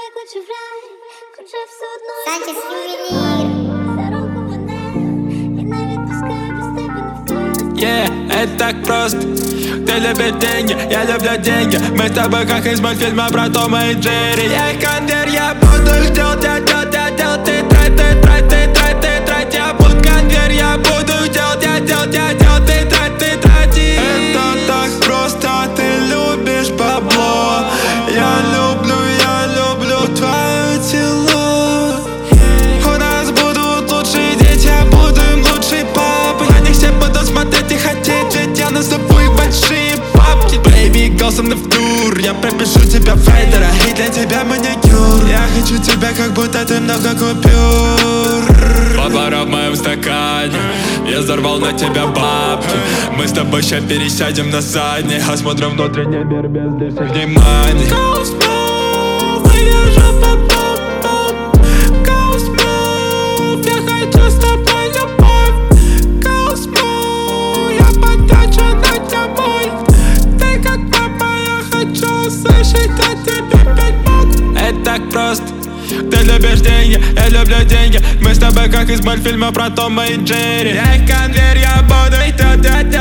Санчес ювелир. Это так просто. Ты любишь деньги, я люблю деньги. Мы с тобой как из мультфильма про Тома и Джерри. Я конвейер, я буду делать, ты трать. Я буду конвейер, я буду делать, ты трати. Это так просто, ты любишь бабло. Я люблю твое тело. У нас будут лучшие дети, я буду им лучший папой. На них все будут смотреть и хотеть, ведь я на собой большие бабки. Baby, girl, со мной в тур. Я пропишу тебя в райдера, и для тебя маникюр. Я хочу тебя, как будто ты много купюр. Папара в моем стакане, я взорвал на тебя бабки. Мы с тобой ща пересядем на задний, осмотрим внутренний мир без лишних вниманий. Это так просто. Ты любишь деньги, я люблю деньги. Мы с тобой как из мультфильма про Тома и Джерри. Я их конвейер, я буду